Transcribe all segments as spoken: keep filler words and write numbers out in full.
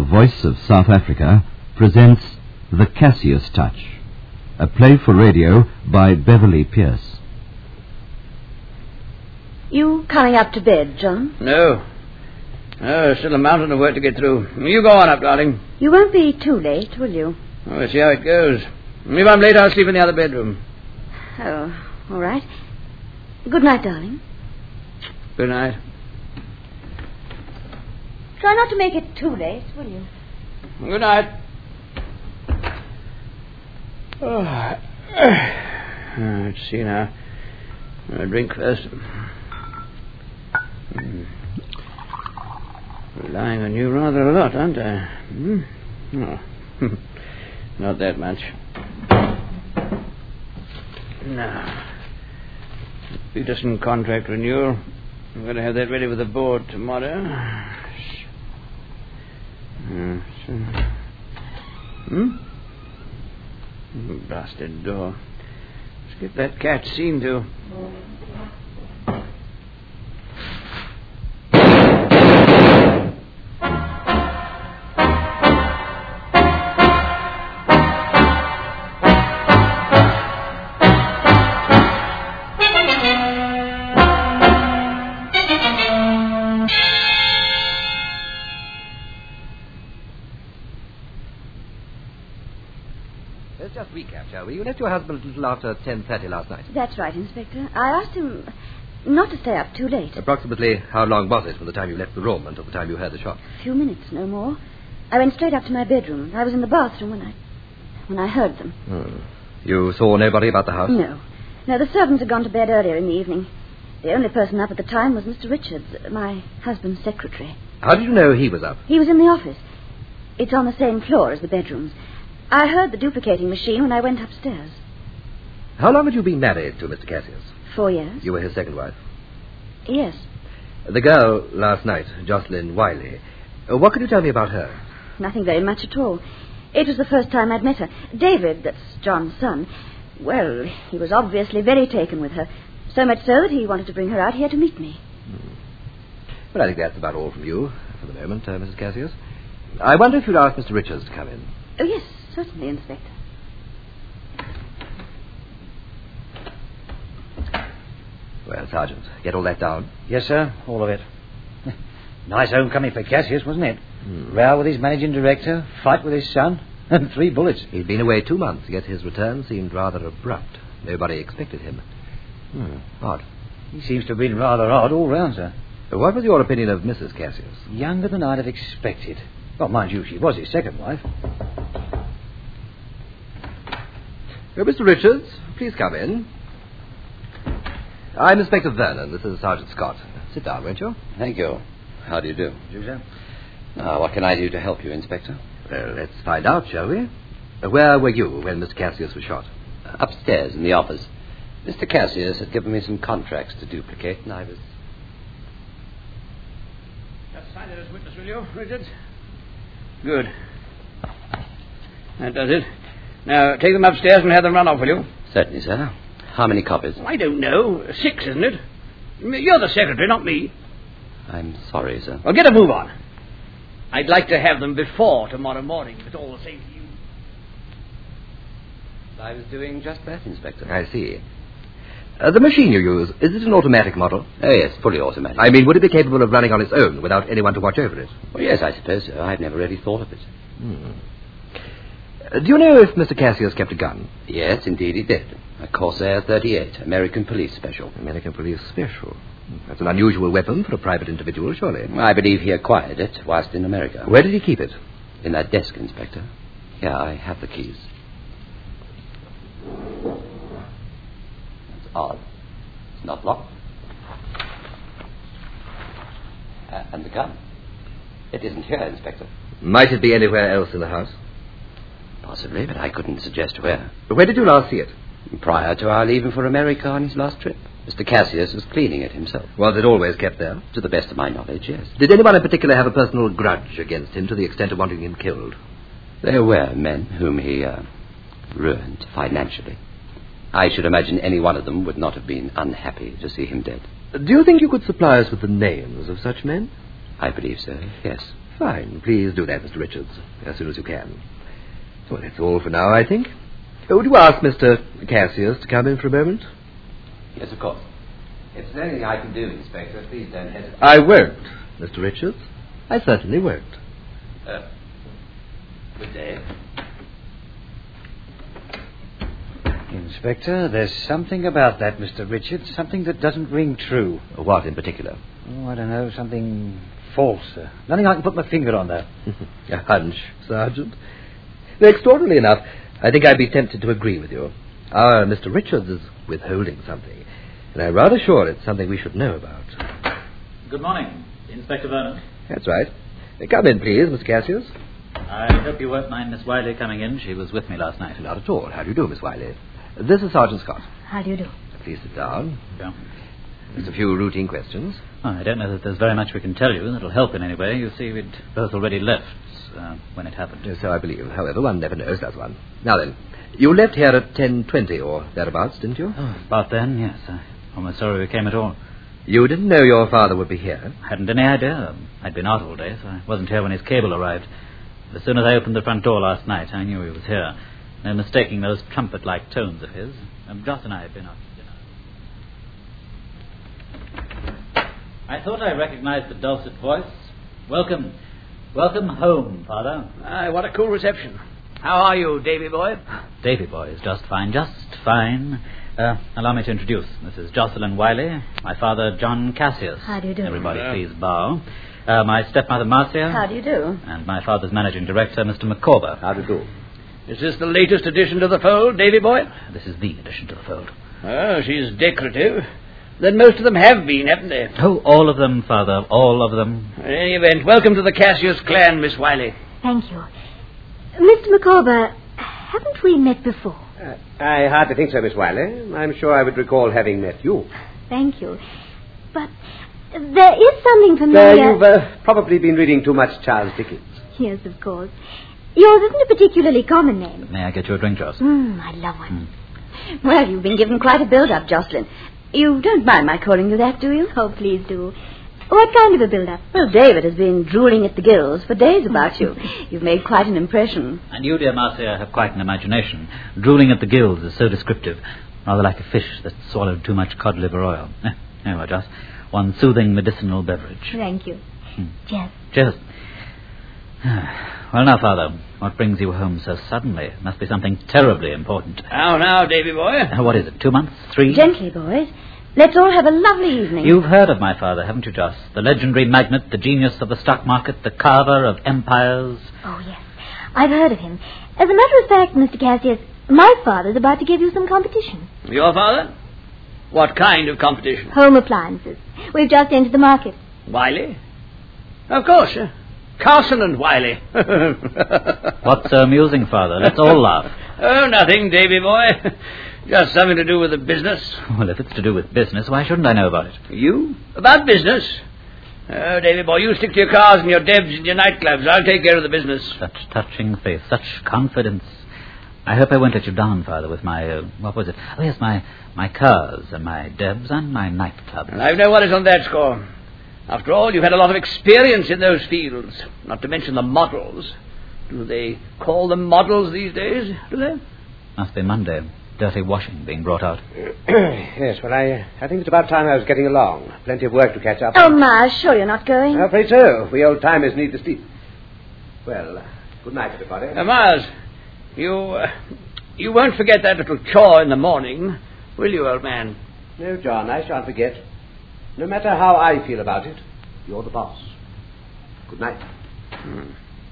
Voice of South Africa presents The Cassius Touch, a play for radio by Beverly Pierce. You coming up to bed, John? No. Oh, still a mountain of work to get through. You go on up, darling. You won't be too late, will you? Oh, we'll see how it goes. If I'm late, I'll sleep in the other bedroom. Oh, all right. Good night, darling. Good night. Try not to make it too late, will you? Good night. Oh. Let's see now. I'll drink first. Hmm. Relying on you rather a lot, aren't I? Hmm? No. Not that much. Now, Peterson contract renewal. I'm going to have that ready with the board tomorrow. Hmm? Hmm? Blasted door. Let's get that cat seen to. Let's just recap, shall we? You left your husband a little after ten thirty last night. That's right, Inspector. I asked him not to stay up too late. Approximately how long was it from the time you left the room until the time you heard the shot? A few minutes, no more. I went straight up to my bedroom. I was in the bathroom when I when I heard them. Hmm. You saw nobody about the house? No. No, the servants had gone to bed earlier in the evening. The only person up at the time was Mister Richards, my husband's secretary. How did you know he was up? He was in the office. It's on the same floor as the bedrooms. I heard the duplicating machine when I went upstairs. How long had you been married to Mister Cassius? Four years. You were his second wife? Yes. The girl last night, Jocelyn Wiley, uh, what could you tell me about her? Nothing very much at all. It was the first time I'd met her. David, that's John's son, well, he was obviously very taken with her. So much so that he wanted to bring her out here to meet me. Hmm. Well, I think that's about all from you for the moment, uh, Missus Cassius. I wonder if you'd ask Mister Richards to come in. Oh, yes, certainly, Inspector. Well, Sergeant, get all that down. Yes, sir, all of it. Nice homecoming for Cassius, wasn't it? Hmm. Row with his managing director, fight with his son, and three bullets. He'd been away two months, yet his return seemed rather abrupt. Nobody expected him. Hmm, odd. He seems to have been rather odd all round, sir. What was your opinion of Missus Cassius? Younger than I'd have expected. Well, mind you, she was his second wife. Oh, Mister Richards, please come in. I'm Inspector Vernon. This is Sergeant Scott. Sit down, won't you? Thank you. How do you do? You, sir? Uh, what can I do to help you, Inspector? Well, let's find out, shall we? Uh, where were you when Mister Cassius was shot? Uh, upstairs in the office. Mister Cassius had given me some contracts to duplicate, and I was... Just sign it as witness, will you, Richards? Good. That does it. Now, take them upstairs and have them run off, will you? Certainly, sir. How many copies? I don't know. Six, isn't it? You're the secretary, not me. I'm sorry, sir. Well, get a move on. I'd like to have them before tomorrow morning, if it's all the same to you. I was doing just that, Inspector. I see. Uh, the machine you use, is it an automatic model? Oh, yes, fully automatic. I mean, would it be capable of running on its own without anyone to watch over it? Well, yes, I suppose so. I've never really thought of it. Hmm. Uh, do you know if Mister Cassius kept a gun? Yes, indeed he did. A Corsair thirty-eight, American Police Special. American Police Special. That's an unusual weapon for a private individual, surely. I believe he acquired it whilst in America. Where did he keep it? In that desk, Inspector. Here, I have the keys. That's odd. It's not locked. Uh, and the gun. It isn't here, Inspector. Might it be anywhere else in the house? Possibly, but I couldn't suggest where. Where did you last see it? Prior to our leaving for America on his last trip. Mister Cassius was cleaning it himself. Was it always kept there? To the best of my knowledge, yes. Did anyone in particular have a personal grudge against him to the extent of wanting him killed? There were men whom he uh, ruined financially. I should imagine any one of them would not have been unhappy to see him dead. Do you think you could supply us with the names of such men? I believe so, yes. Fine. Please do that, Mister Richards, as soon as you can. Well, that's all for now, I think. Oh, would you ask Mister Cassius to come in for a moment? Yes, of course. If there's anything I can do, Inspector, please don't hesitate. I won't, Mister Richards. I certainly won't. Uh, good day. Inspector, there's something about that, Mister Richards, something that doesn't ring true. What in particular? Oh, I don't know, something false. Uh, nothing I can put my finger on, though. A hunch, Sergeant. Though extraordinarily enough, I think I'd be tempted to agree with you. Our Mister Richards is withholding something, and I'm rather sure it's something we should know about. Good morning, Inspector Vernon. That's right. Come in, please, Mister Cassius. I hope you won't mind Miss Wiley coming in. She was with me last night. Not at all. How do you do, Miss Wiley? This is Sergeant Scott. How do you do? Please sit down. Yeah. Just a few routine questions. Oh, I don't know that there's very much we can tell you that'll help in any way. You see, we'd both already left uh, when it happened. Yes, so I believe. However, one never knows, does one? Now then, you left here at ten twenty or thereabouts, didn't you? Oh, about then, yes. I'm almost sorry we came at all. You didn't know your father would be here? I hadn't any idea. I'd been out all day, so I wasn't here when his cable arrived. As soon as I opened the front door last night, I knew he was here. No mistaking those trumpet-like tones of his. Um, Joss and I had been out to dinner. I thought I recognized the dulcet voice. Welcome. Welcome home, Father. Aye, what a cool reception. How are you, Davy boy? Davy boy is just fine, just fine. Uh, allow me to introduce. This is Jocelyn Wiley, my father, John Cassius. How do you do? Everybody, Yeah. please bow. Uh, my stepmother, Marcia. How do you do? And my father's managing director, Mister McCorber. How do you do? Is this the latest addition to the fold, Davy boy? This is the addition to the fold. Oh, she's decorative. Then most of them have been, haven't they? Oh, all of them, Father, all of them. In any event, welcome to the Cassius clan, Miss Wiley. Thank you. Mister McCorber, haven't we met before? Uh, I hardly think so, Miss Wiley. I'm sure I would recall having met you. Thank you. But there is something familiar... Uh, you've uh, probably been reading too much Charles Dickens. Yes, of course. Yours isn't a particularly common name. May I get you a drink, Joss? Mm, I love one. Well, you've been given quite a build-up, Jocelyn. You don't mind my calling you that, do you? Oh, please do. What kind of a build-up? Well, David has been drooling at the gills for days about you. You've made quite an impression. And you, dear Marcia, have quite an imagination. Drooling at the gills is so descriptive. Rather like a fish that swallowed too much cod liver oil. Eh, anyway, Joss, one soothing medicinal beverage. Thank you. Hmm. Cheers. Cheers. Well, now, Father, what brings you home so suddenly? Must be something terribly important. How now, Davy boy? Uh, what is it, two months? Three? Gently, boys. Let's all have a lovely evening. You've heard of my father, haven't you, Joss? The legendary magnate, the genius of the stock market, the carver of empires. Oh, yes. I've heard of him. As a matter of fact, Mister Cassius, my father's about to give you some competition. Your father? What kind of competition? Home appliances. We've just entered the market. Wiley? Of course. Uh, Carson and Wiley. What's so amusing, Father? Let's all laugh. Oh, nothing, Davy boy. Just something to do with the business. Well, if it's to do with business, why shouldn't I know about it? You? About business? Oh, Davy boy, you stick to your cars and your debs and your nightclubs. I'll take care of the business. Such touching faith, such confidence. I hope I won't let you down, Father, with my, uh, what was it? Oh, yes, my my cars and my debs and my nightclubs. And I've no worries on that score. After all, you've had a lot of experience in those fields, not to mention the models. Do they call them models these days, do they? Must be Monday. Dirty washing being brought out. Yes, well, I, I think it's about time I was getting along. Plenty of work to catch up Oh, on. Ma, sure you're not going? I'm afraid so. We old-timers need to sleep. Well, uh, good night, everybody. Uh, Mars, you, uh, you won't forget that little chore in the morning, will you, old man? No, John, I shan't forget. No matter how I feel about it, you're the boss. Good night. Hmm.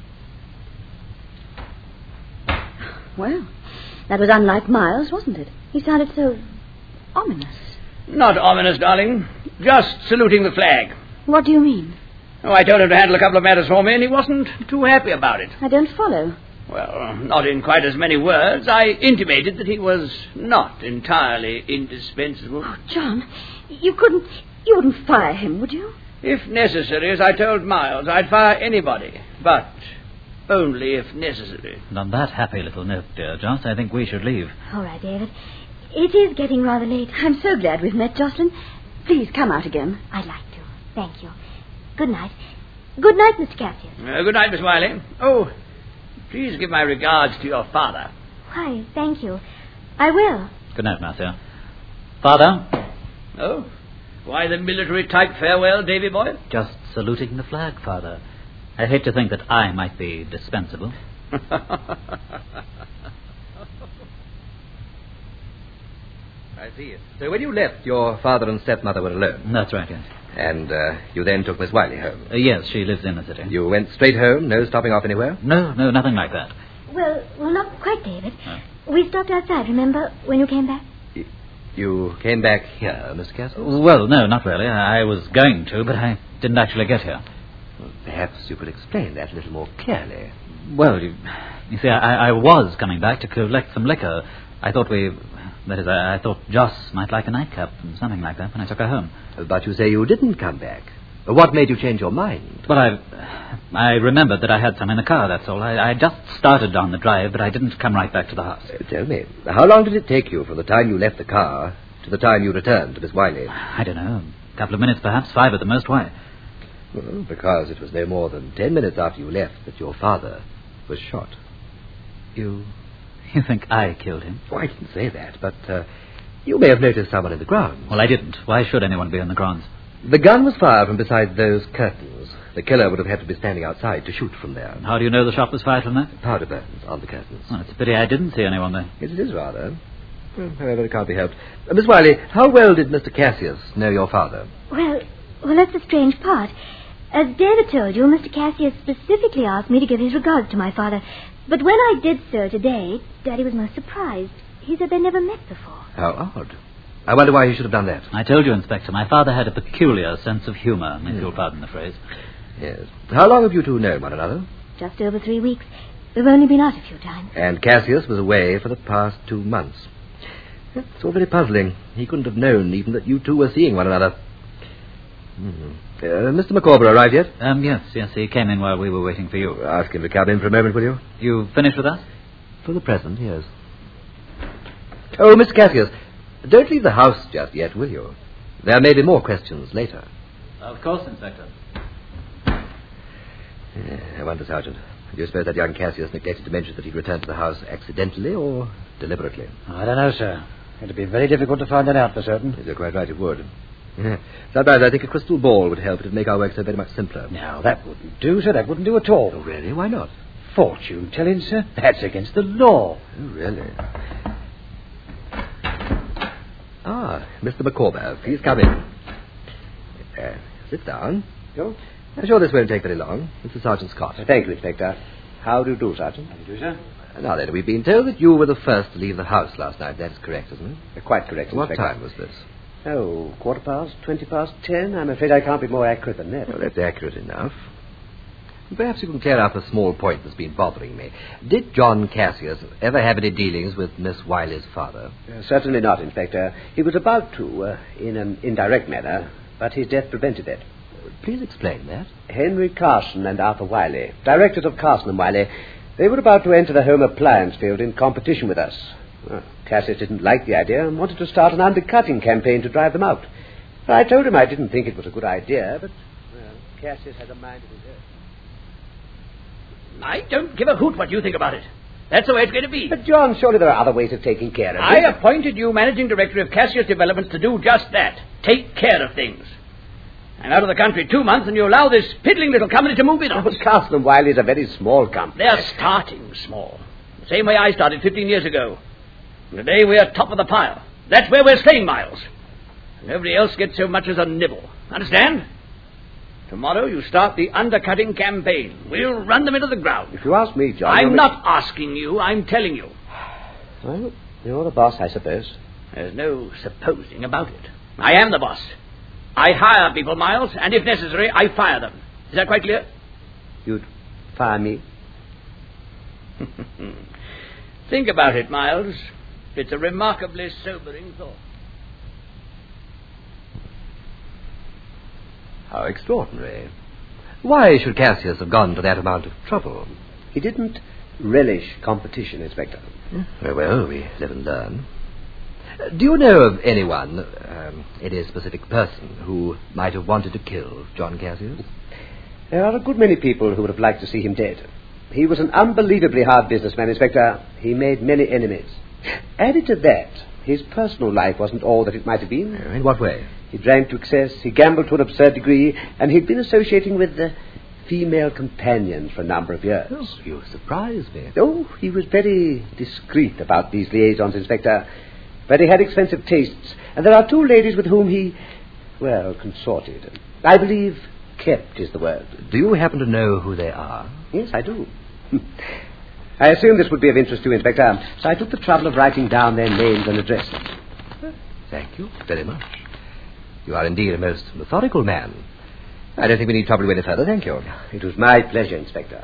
Well, that was unlike Miles, wasn't it? He sounded so ominous. Not ominous, darling. Just saluting the flag. What do you mean? Oh, I told him to handle a couple of matters for me, and he wasn't too happy about it. I don't follow. Well, not in quite as many words. I intimated that he was not entirely indispensable. Oh, John, you couldn't... You wouldn't fire him, would you? If necessary, as I told Miles, I'd fire anybody, but only if necessary. And on that happy little note, dear Joss, I think we should leave. All right, David. It is getting rather late. I'm so glad we've met, Jocelyn. Please come out again. I'd like to. Thank you. Good night. Good night, Mister Cassius. Uh, good night, Miss Wiley. Oh, please give my regards to your father. Why, thank you. I will. Good night, Marcia. Father? Oh? Why the military type farewell, Davy boy? Just saluting the flag, Father. I hate to think that I might be dispensable. I see. So when you left, your father and stepmother were alone? That's right, yes. And uh, you then took Miss Wiley home? Uh, yes, she lives in the city. You went straight home, no stopping off anywhere? No, no, nothing like that. Well, well, not quite, David. No. We stopped outside, remember, when you came back? Y- you came back here, Mister Cassius? Well, no, not really. I was going to, but I didn't actually get here. Well, perhaps you could explain that a little more clearly. Well, you, you see, I, I was coming back to collect some liquor. I thought we... That is, I, I thought Joss might like a nightcap and something like that when I took her home. But you say you didn't come back. What made you change your mind? Well, I... I remembered that I had some in the car, that's all. I, I just started down the drive, but I didn't come right back to the house. Uh, tell me, how long did it take you from the time you left the car to the time you returned to Miss Wiley? I don't know. A couple of minutes, perhaps. Five at the most. Why? Well, because it was no more than ten minutes after you left that your father was shot. You... You think I killed him? Oh, I didn't say that, but uh, you may have noticed someone in the grounds. Well, I didn't. Why should anyone be in the grounds? The gun was fired from beside those curtains. The killer would have had to be standing outside to shoot from there. How do you know the shot was fired from there? Powder burns on the curtains. Well, it's a pity I didn't see anyone there. Yes, it is rather. Well, however, it can't be helped. Uh, Miss Wiley, how well did Mister Cassius know your father? Well, well, that's the strange part. As David told you, Mister Cassius specifically asked me to give his regards to my father. But when I did so today, Daddy was most surprised. He said they never met before. How odd. I wonder why he should have done that. I told you, Inspector, my father had a peculiar sense of humour, if you'll pardon the phrase. Yes. How long have you two known one another? Just over three weeks. We've only been out a few times. And Cassius was away for the past two months. It's all very puzzling. He couldn't have known even that you two were seeing one another. Hmm. Uh, Mister Micawber arrived yet? Um, yes, yes, he came in while we were waiting for you. Ask him to come in for a moment, will you? You finished with us? For the present, yes. Oh, Mister Cassius, don't leave the house just yet, will you? There may be more questions later. Of course, Inspector. Yeah, I wonder, Sergeant, do you suppose that young Cassius neglected to mention that he'd returned to the house accidentally or deliberately? I don't know, sir. It'd be very difficult to find that out for certain. You're quite right, it would. Yeah. Sometimes I think a crystal ball would help. It'd make our work so very much simpler. Now, that wouldn't do, sir. That wouldn't do at all. Oh, really? Why not? Fortune telling, sir? That's against the law. Oh, really? Ah, Mister Micawber, please come in. Uh, sit down. Oh? I'm sure this won't take very long. It's the Sergeant Scott. Thank you, Inspector. How do you do, Sergeant? How do you do, sir? Now then, we've been told that you were the first to leave the house last night. That is correct, isn't it? Uh, quite correct, What Inspector. time was this? Oh, quarter past, twenty past ten. I'm afraid I can't be more accurate than that. Well, that's accurate enough. Perhaps you can clear up a small point that's been bothering me. Did John Cassius ever have any dealings with Miss Wiley's father? Uh, certainly not, Inspector. He was about to, uh, in an indirect manner, but his death prevented that. Please explain that. Henry Carson and Arthur Wiley, directors of Carson and Wiley, they were about to enter the home appliance field in competition with us. Well, Cassius didn't like the idea and wanted to start an undercutting campaign to drive them out. I told him I didn't think it was a good idea, but, well, Cassius had a mind of his own. I don't give a hoot what you think about it. That's the way it's going to be. But, John, surely there are other ways of taking care of I it. appointed you managing director of Cassius Developments to do just that. Take care of things. I'm out of the country two months, and you allow this piddling little company to move in on Oh, us. Carson and Wiley is a very small company. They're starting small. The same way I started fifteen years ago. And today we're top of the pile. That's where we're staying, Miles. Nobody else gets so much as a nibble. Understand? Tomorrow you start the undercutting campaign. We'll run them into the ground. If you ask me, John... I'm you're- not asking you. I'm telling you. Well, you're the boss, I suppose. There's no supposing about it. I am the boss. I hire people, Miles, and if necessary, I fire them. Is that quite clear? You'd fire me? Think about it, Miles. It's a remarkably sobering thought. How extraordinary. Why should Cassius have gone to that amount of trouble? He didn't relish competition, Inspector. Very well, we live and learn. Uh, Do you know of anyone, um, any specific person, who might have wanted to kill John Cassius? There are a good many people who would have liked to see him dead. He was an unbelievably hard businessman, Inspector. He made many enemies. Added to that, his personal life wasn't all that it might have been. In what way? He drank to excess, he gambled to an absurd degree, and he'd been associating with uh, female companions for a number of years. Oh, you surprise me. Oh, he was very discreet about these liaisons, Inspector. But he had expensive tastes, and there are two ladies with whom he, well, consorted. I believe kept is the word. Do you happen to know who they are? Yes, I do. I assume this would be of interest to you, Inspector, so I took the trouble of writing down their names and addresses. Thank you very much. You are indeed a most methodical man. I don't think we need trouble you any further, thank you. It was my pleasure, Inspector.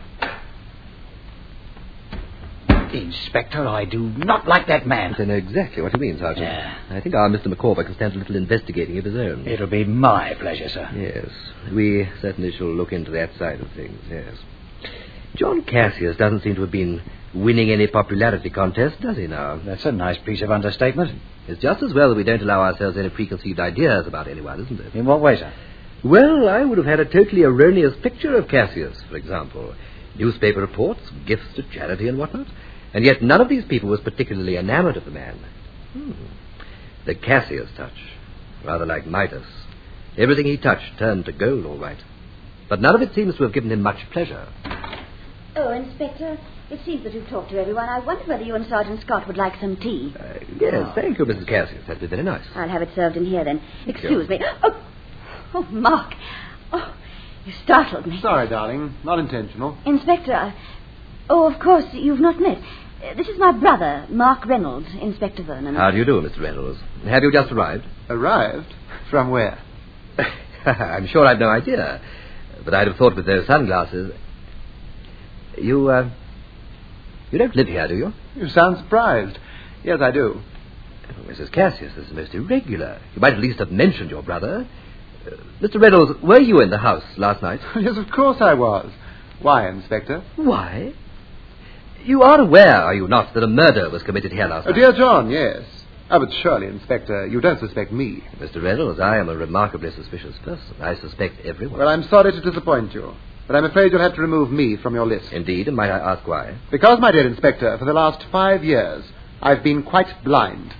Hmm. Inspector, I do not like that man. I know exactly what you mean, Sergeant. Yeah. I think our Mister McCorver can stand a little investigating of his own. It'll be my pleasure, sir. Yes, we certainly shall look into that side of things, yes. John Cassius doesn't seem to have been winning any popularity contest, does he now? That's a nice piece of understatement. It's just as well that we don't allow ourselves any preconceived ideas about anyone, isn't it? In what way, sir? Well, I would have had a totally erroneous picture of Cassius, for example. Newspaper reports, gifts to charity and whatnot. And yet none of these people was particularly enamored of the man. Hmm. The Cassius touch. Rather like Midas. Everything he touched turned to gold, all right. But none of it seems to have given him much pleasure. Oh, Inspector, it seems that you've talked to everyone. I wondered whether you and Sergeant Scott would like some tea. Uh, yes, oh. Thank you, Missus Cassius. That'd be very nice. I'll have it served in here, then. Excuse me. Oh, oh, Mark. Oh, you startled me. Sorry, darling. Not intentional. Inspector, I... oh, of course, you've not met. Uh, this is my brother, Mark Reynolds, Inspector Vernon. How do you do, Mister Reynolds? Have you just arrived? Arrived? From where? I'm sure I've no idea. But I'd have thought with those sunglasses... You, uh... You don't live here, do you? You sound surprised. Yes, I do. Oh, Missus Cassius, this is most irregular. You might at least have mentioned your brother. Uh, Mister Reynolds, were you in the house last night? Yes, of course I was. Why, Inspector? Why? You are aware, are you not, that a murder was committed here last oh, night? Dear John, yes. Oh, but surely, Inspector, you don't suspect me. Mister Reynolds, I am a remarkably suspicious person. I suspect everyone. Well, I'm sorry to disappoint you, but I'm afraid you'll have to remove me from your list. Indeed, and might I ask why? Because, my dear Inspector, for the last five years, I've been quite blind.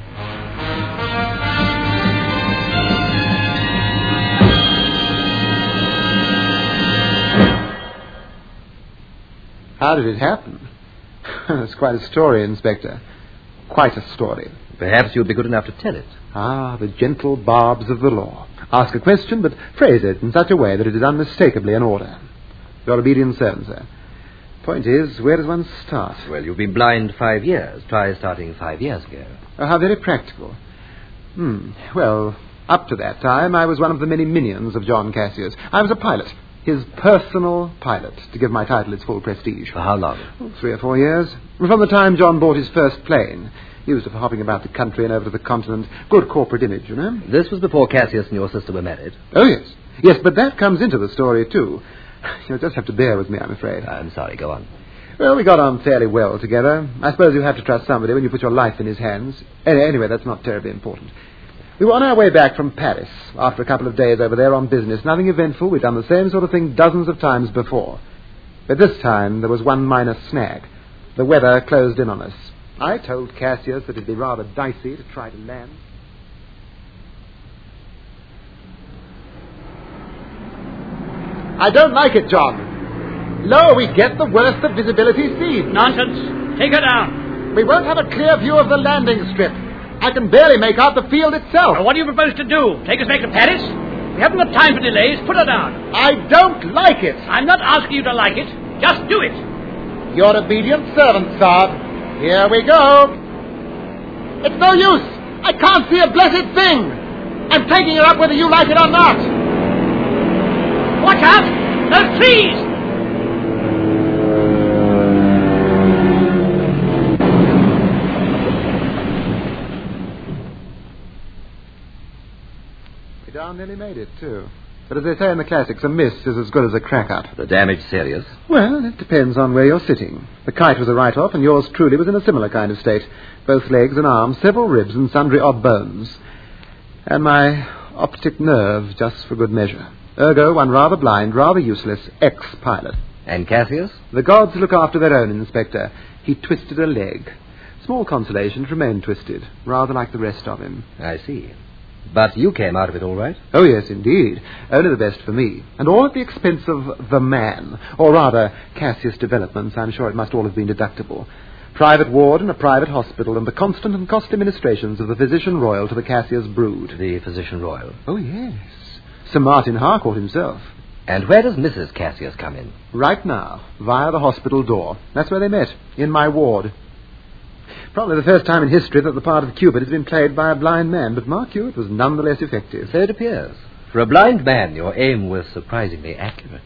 How did it happen? It's quite a story, Inspector. Quite a story. Perhaps you'd be good enough to tell it. Ah, the gentle barbs of the law. Ask a question, but phrase it in such a way that it is unmistakably in order. Your obedient servant, sir. Point is, where does one start? Well, you've been blind five years. Try starting five years ago. Oh, how very practical. Hmm. Well, up to that time, I was one of the many minions of John Cassius. I was a pilot. His personal pilot, to give my title its full prestige. For how long? Oh, three or four years. From the time John bought his first plane. Used to for hopping about the country and over to the continent. Good corporate image, you know. This was before Cassius and your sister were married? Oh, yes. Yes, but that comes into the story, too. You'll just have to bear with me, I'm afraid. I'm sorry, go on. Well, we got on fairly well together. I suppose you have to trust somebody when you put your life in his hands. Anyway, that's not terribly important. We were on our way back from Paris after a couple of days over there on business. Nothing eventful. We'd done the same sort of thing dozens of times before. But this time there was one minor snag. The weather closed in on us. I told Cassius that it'd be rather dicey to try to land. I don't like it, John. Lower we get, the worse the visibility seems. Nonsense. Take her down. We won't have a clear view of the landing strip. I can barely make out the field itself. Well, what do you propose to do? Take us back to Paris? We haven't got time for delays. Put her down. I don't like it. I'm not asking you to like it. Just do it. Your obedient servant, Saab. Here we go. It's no use. I can't see a blessed thing. I'm taking it up whether you like it or not. Watch out! Those trees! We darn nearly made it, too. But as they say in the classics, a miss is as good as a crack-up. The damage serious? Well, it depends on where you're sitting. The kite was a write-off, and yours truly was in a similar kind of state. Both legs and arms, several ribs, and sundry odd bones. And my optic nerve, just for good measure. Ergo, one rather blind, rather useless ex-pilot. And Cassius? The gods look after their own, Inspector. He twisted a leg. Small consolation to remain twisted, rather like the rest of him. I see. But you came out of it all right? Oh, yes, indeed. Only the best for me. And all at the expense of the man. Or rather, Cassius Developments. I'm sure it must all have been deductible. Private ward and a private hospital, and the constant and costly ministrations of the Physician Royal to the Cassius brood. The Physician Royal? Oh, yes. Sir Martin Harcourt himself. And where does Missus Cassius come in? Right now, via the hospital door. That's where they met, in my ward. Probably the first time in history that the part of Cupid has been played by a blind man, but mark you, it was none the less effective. So it appears. For a blind man, your aim was surprisingly accurate.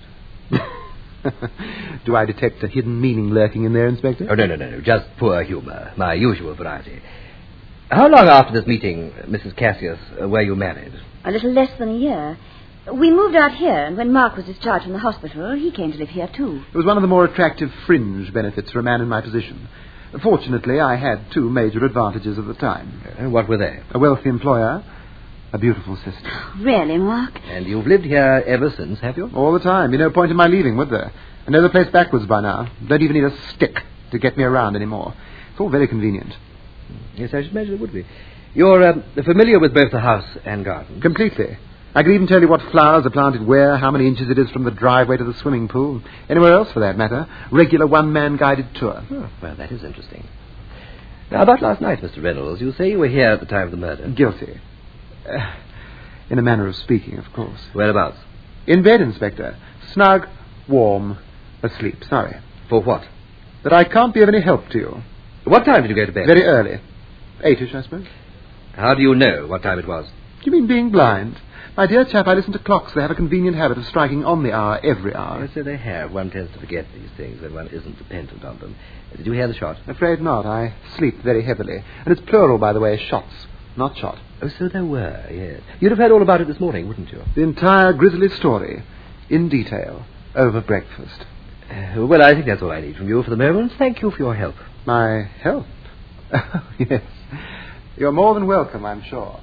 Do I detect a hidden meaning lurking in there, Inspector? Oh, no, no, no, no. Just poor humour. My usual variety. How long after this meeting, Missus Cassius, uh, were you married? A little less than a year. We moved out here, and when Mark was discharged from the hospital, he came to live here, too. It was one of the more attractive fringe benefits for a man in my position. Fortunately, I had two major advantages at the time. Uh, what were they? A wealthy employer, a beautiful sister. Really, Mark? And you've lived here ever since, have you? All the time. Be no point in my leaving, would there? I know the place backwards by now. Don't even need a stick to get me around anymore. It's all very convenient. Yes, I should imagine it would be. You're uh, familiar with both the house and garden? Completely. I could even tell you what flowers are planted where, how many inches it is from the driveway to the swimming pool. Anywhere else, for that matter. Regular one-man guided tour. Oh, well, that is interesting. Now, about last night, Mister Reynolds, you say you were here at the time of the murder. Guilty. Uh, in a manner of speaking, of course. Whereabouts? In bed, Inspector. Snug, warm, asleep. Sorry. For what? That I can't be of any help to you. What time did you go to bed? Very early. Eightish, I suppose. How do you know what time it was? Do you mean being blind? My dear chap, I listen to clocks. They have a convenient habit of striking on the hour every hour. Yes, so they have. One tends to forget these things when one isn't dependent on them. Did you hear the shot? Afraid not. I sleep very heavily. And it's plural, by the way, shots, not shot. Oh, so there were, yes. You'd have heard all about it this morning, wouldn't you? The entire grisly story, in detail, over breakfast. Uh, well, I think that's all I need from you for the moment. Thank you for your help. My help? Oh, yes. You're more than welcome, I'm sure.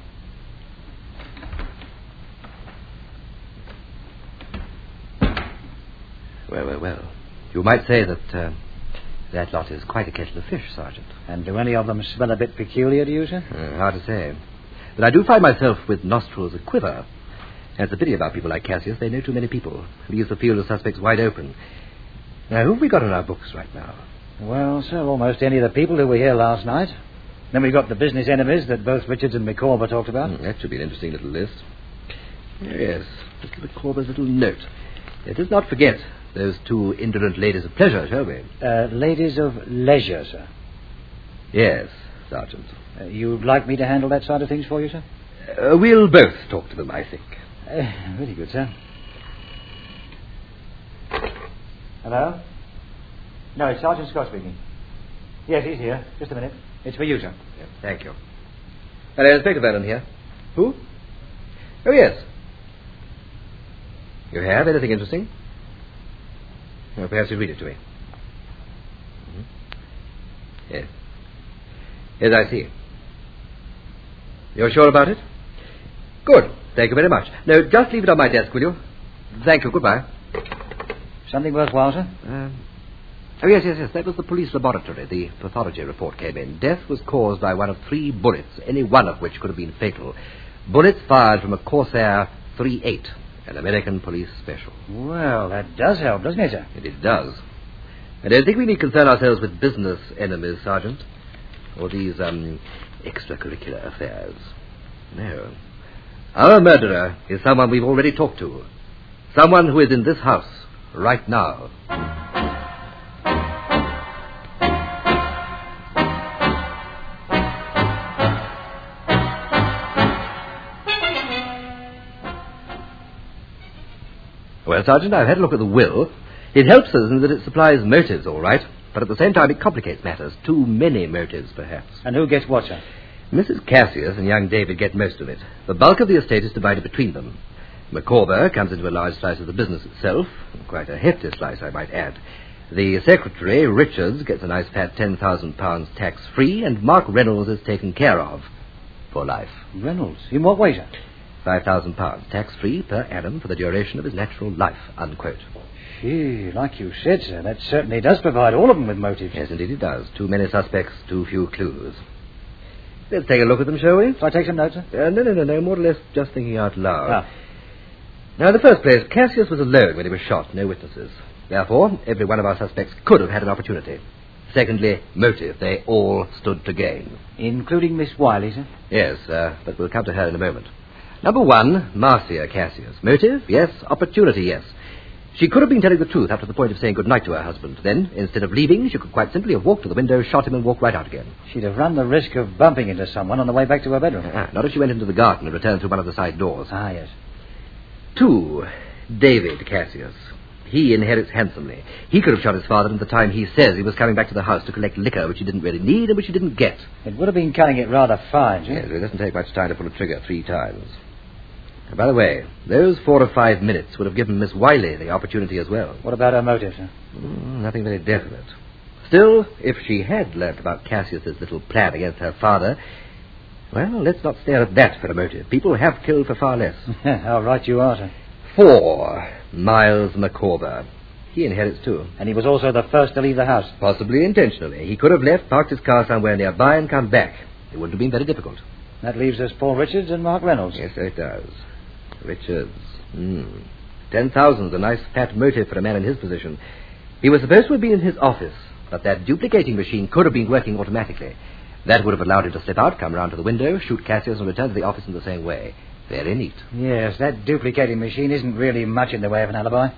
Well, well, well. You might say that uh, that lot is quite a kettle of fish, Sergeant. And do any of them smell a bit peculiar to you, sir? Uh, hard to say. But I do find myself with nostrils a quiver. And it's a pity about people like Cassius. They know too many people. Leaves the field of suspects wide open. Now, who have we got on our books right now? Well, sir, almost any of the people who were here last night. Then we've got the business enemies that both Richards and Micawber talked about. Mm, that should be an interesting little list. Yes, Mister Micawber's little note. Let us not forget those two indolent ladies of pleasure, shall we? Uh, ladies of leisure, sir. Yes, Sergeant. Uh, you'd like me to handle that side of things for you, sir? Uh, we'll both talk to them, I think. Uh, very good, sir. Hello? No, it's Sergeant Scott speaking. Yes, he's here. Just a minute. It's for you, sir. Yeah, thank you. Hello, Inspector Vernon here. Who? Oh, yes. You have anything interesting? Well, perhaps you read it to me. Mm-hmm. Yes. Yes, I see. You're sure about it? Good. Thank you very much. No, just leave it on my desk, will you? Thank you. Goodbye. Something worthwhile, sir? Um, oh, yes, yes, yes. That was the police laboratory. The pathology report came in. Death was caused by one of three bullets, any one of which could have been fatal. Bullets fired from a Corsair three eight, an American police special. Well, that does help, doesn't it, sir? It, it does. I don't think we need concern ourselves with business enemies, Sergeant, or these, um, extracurricular affairs. No. Our murderer is someone we've already talked to. Someone who is in this house right now. Well, Sergeant, I've had a look at the will. It helps us in that it supplies motives, all right, but at the same time it complicates matters. Too many motives, perhaps. And who gets what, sir? Missus Cassius and young David get most of it. The bulk of the estate is divided between them. Micawber comes into a large slice of the business itself, quite a hefty slice, I might add. The secretary, Richards, gets a nice fat ten thousand pounds tax-free, and Mark Reynolds is taken care of for life. Reynolds? In what way, sir? five thousand pounds, tax-free per annum for the duration of his natural life, unquote. Gee, like you said, sir, that certainly does provide all of them with motives. Yes, indeed it does. Too many suspects, too few clues. Let's take a look at them, shall we? Shall I take some notes, sir? Uh, no, no, no, no, more or less just thinking out loud. Ah. Now, in the first place, Cassius was alone when he was shot, no witnesses. Therefore, every one of our suspects could have had an opportunity. Secondly, motive. They all stood to gain. Including Miss Wiley, sir? Yes, uh, but we'll come to her in a moment. Number one, Marcia Cassius. Motive? Yes. Opportunity? Yes. She could have been telling the truth up to the point of saying goodnight to her husband. Then, instead of leaving, she could quite simply have walked to the window, shot him, and walked right out again. She'd have run the risk of bumping into someone on the way back to her bedroom. Ah, not if she went into the garden and returned through one of the side doors. Ah, yes. Two, David Cassius. He inherits handsomely. He could have shot his father at the time he says he was coming back to the house to collect liquor which he didn't really need and which he didn't get. It would have been cutting it rather fine, sir. Yes, it doesn't take much time to pull a trigger three times. And by the way, those four or five minutes would have given Miss Wiley the opportunity as well. What about her motive, sir? Mm, nothing very definite. Still, if she had learnt about Cassius's little plan against her father, well, let's not stare at that for a motive. People have killed for far less. How right you are, sir. Four, Miles Micawber. He inherits too. And he was also the first to leave the house. Possibly intentionally. He could have left, parked his car somewhere nearby, and come back. It wouldn't have been very difficult. That leaves us Paul Richards and Mark Reynolds. Yes, so it does. Richards. Hmm. Ten thousand's a nice fat motive for a man in his position. He was supposed to have been in his office, but that duplicating machine could have been working automatically. That would have allowed him to slip out, come round to the window, shoot Cassius, and return to the office in the same way. Very neat. Yes, that duplicating machine isn't really much in the way of an alibi.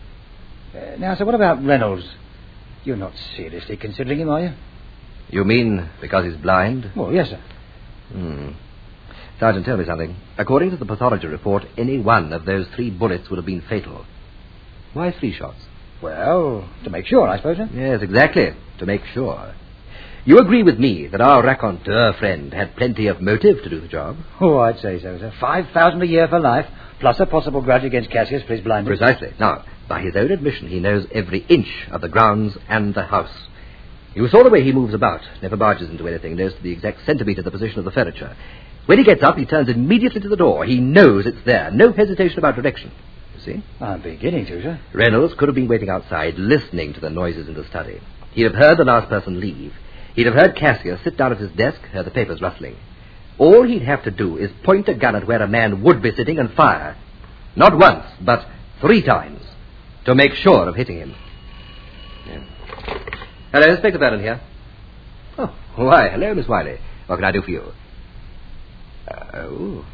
Uh, now, sir, what about Reynolds? You're not seriously considering him, are you? You mean because he's blind? Well, yes, sir. Hmm. Sergeant, tell me something. According to the pathology report, any one of those three bullets would have been fatal. Why three shots? Well, to make sure, I suppose, sir. Yes, exactly. To make sure. You agree with me that our raconteur friend had plenty of motive to do the job? Oh, I'd say so, sir. Five thousand a year for life, plus a possible grudge against Cassius for his blindness. Precisely. Now, by his own admission, he knows every inch of the grounds and the house. You saw the way he moves about, never barges into anything, knows to the exact centimetre the position of the furniture. When he gets up, he turns immediately to the door. He knows it's there. No hesitation about direction. You see? I'm beginning to, sir. Reynolds could have been waiting outside, listening to the noises in the study. He'd have heard the last person leave. He'd have heard Cassius sit down at his desk, hear the papers rustling. All he'd have to do is point a gun at where a man would be sitting and fire. Not once, but three times, to make sure of hitting him. Yeah. Hello, Inspector Vernon here. Oh, why, hello, Miss Wiley. What can I do for you? Uh, oh.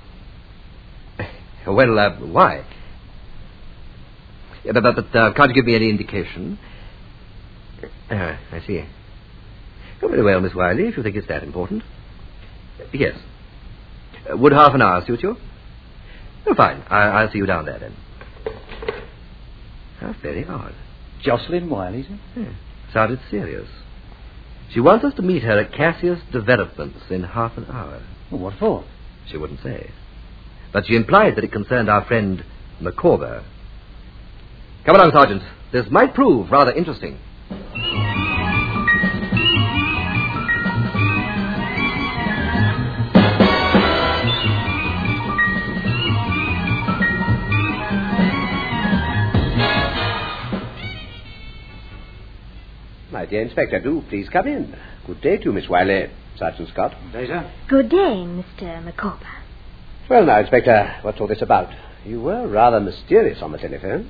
Well, uh, why? Yeah, but, but, but uh, can't you give me any indication? Uh, I see. Oh, very well, Miss Wiley, if you think it's that important. Uh, yes. Uh, would half an hour suit you? Oh, fine. I- I'll see you down there, then. How very odd. Jocelyn Wiley, sir? Yeah. Sounded serious. She wants us to meet her at Cassius Developments in half an hour. Well, what for? She wouldn't say. But she implied that it concerned our friend Micawber. Come along, Sergeant. This might prove rather interesting. My dear Inspector, do please come in. Good day to you, Miss Wiley. Sergeant Scott. Good day, sir. Good day, Mister Micawber. Well, now, Inspector, what's all this about? You were rather mysterious on the telephone.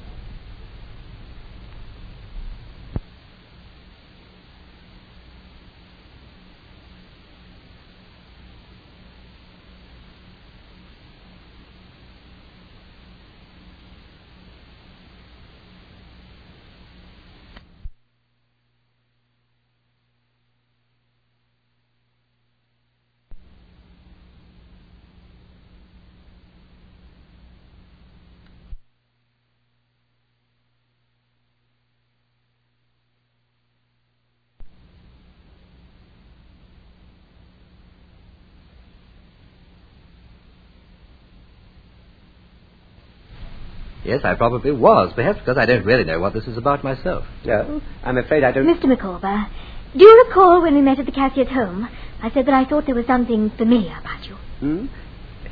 Yes, I probably was, perhaps because I don't really know what this is about myself. No, I'm afraid I don't... Mister Micawber, do you recall when we met at the Cassius home? I said that I thought there was something familiar about you. Hmm?